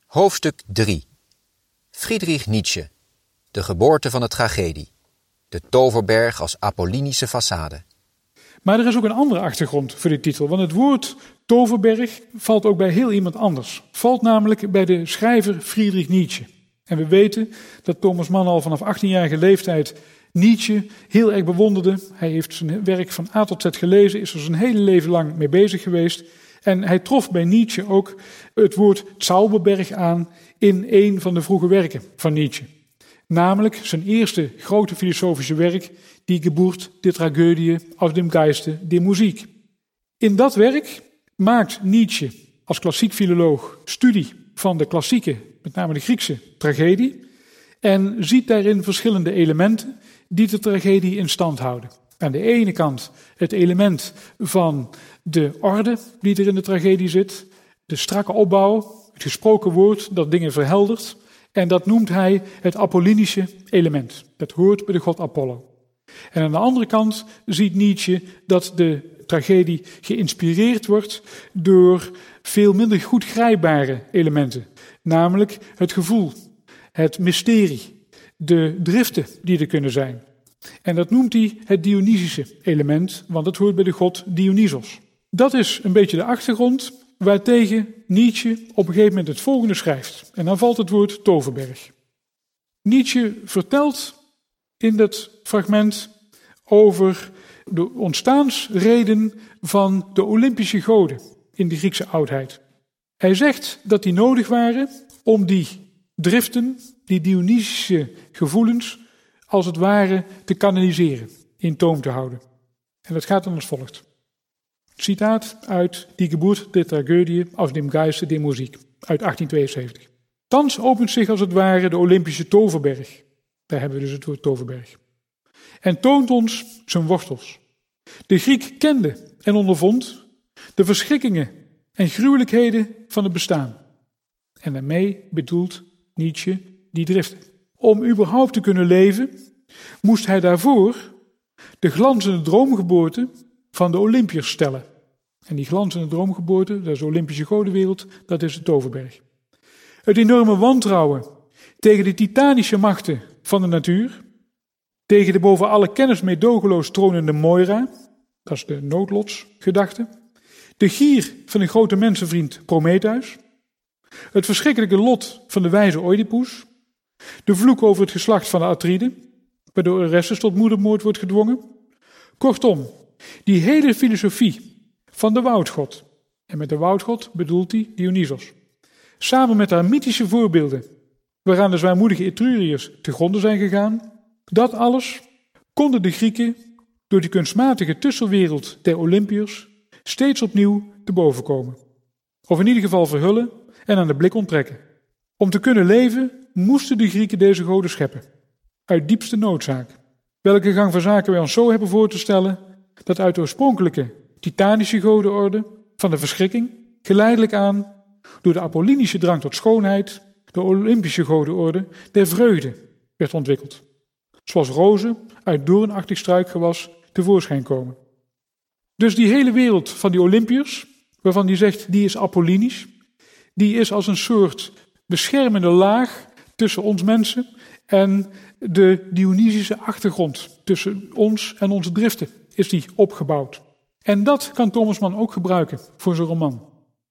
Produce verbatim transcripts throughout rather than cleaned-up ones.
Hoofdstuk drie. Friedrich Nietzsche. De geboorte van de tragedie. De toverberg als apollinische façade. Maar er is ook een andere achtergrond voor die titel. Want het woord toverberg valt ook bij heel iemand anders. Valt namelijk bij de schrijver Friedrich Nietzsche. En we weten dat Thomas Mann al vanaf achttienjarige leeftijd Nietzsche heel erg bewonderde. Hij heeft zijn werk van A tot Z gelezen, is er zijn hele leven lang mee bezig geweest. En hij trof bij Nietzsche ook het woord Zauberberg aan in een van de vroege werken van Nietzsche. Namelijk zijn eerste grote filosofische werk, Die Geburt der Tragödie aus dem Geiste der Musik. In dat werk maakt Nietzsche als klassiek filoloog studie van de klassieke, met name de Griekse tragedie, en ziet daarin verschillende elementen die de tragedie in stand houden. Aan de ene kant het element van de orde die er in de tragedie zit, de strakke opbouw, het gesproken woord dat dingen verheldert, en dat noemt hij het apollinische element. Dat hoort bij de god Apollo. En aan de andere kant ziet Nietzsche dat de tragedie geïnspireerd wordt door veel minder goed grijpbare elementen. Namelijk het gevoel, het mysterie, de driften die er kunnen zijn. En dat noemt hij het Dionysische element, want het hoort bij de god Dionysos. Dat is een beetje de achtergrond waartegen Nietzsche op een gegeven moment het volgende schrijft. En dan valt het woord toverberg. Nietzsche vertelt in dat fragment over de ontstaansreden van de Olympische goden in de Griekse oudheid. Hij zegt dat die nodig waren om die driften, die Dionysische gevoelens, als het ware te kanaliseren, in toom te houden. En dat gaat dan als volgt. Citaat uit Die Geburt der Tragödie aus dem Geiste der Musik uit achttien tweeënzeventig. Thans opent zich als het ware de Olympische toverberg. Daar hebben we dus het woord toverberg. En toont ons zijn wortels. De Griek kende en ondervond de verschrikkingen en gruwelijkheden van het bestaan. En daarmee bedoelt Nietzsche die driften. Om überhaupt te kunnen leven, moest hij daarvoor de glanzende droomgeboorte van de Olympiërs stellen. En die glanzende droomgeboorte, dat is de Olympische godenwereld, dat is de toverberg. Het enorme wantrouwen tegen de titanische machten van de natuur, tegen de boven alle kennis meedogenloos tronende Moira, dat is de noodlotsgedachte, de gier van de grote mensenvriend Prometheus, het verschrikkelijke lot van de wijze Oedipus, de vloek over het geslacht van de Atriden, waardoor Orestes tot moedermoord wordt gedwongen. Kortom, die hele filosofie van de woudgod, en met de woudgod bedoelt hij Dionysos, samen met haar mythische voorbeelden, waaraan de zwaarmoedige Etruriërs te gronde zijn gegaan, dat alles konden de Grieken door die kunstmatige tussenwereld der Olympiërs steeds opnieuw te boven komen. Of in ieder geval verhullen en aan de blik onttrekken. Om te kunnen leven moesten de Grieken deze goden scheppen, uit diepste noodzaak. Welke gang van zaken wij ons zo hebben voor te stellen, dat uit de oorspronkelijke titanische godenorde van de verschrikking, geleidelijk aan, door de apollinische drang tot schoonheid, de Olympische godenorde der vreugde werd ontwikkeld. Zoals rozen uit doornachtig struikgewas tevoorschijn komen. Dus die hele wereld van die Olympiërs, waarvan die zegt die is apollinisch, die is als een soort beschermende laag tussen ons mensen en de Dionysische achtergrond tussen ons en onze driften is die opgebouwd. En dat kan Thomas Mann ook gebruiken voor zijn roman.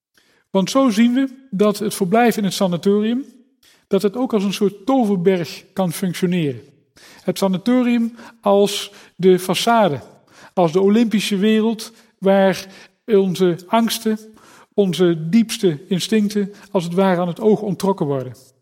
Want zo zien we dat het verblijf in het sanatorium, dat het ook als een soort toverberg kan functioneren. Het sanatorium als de façade, als de Olympische wereld waar onze angsten, onze diepste instincten als het ware aan het oog onttrokken worden.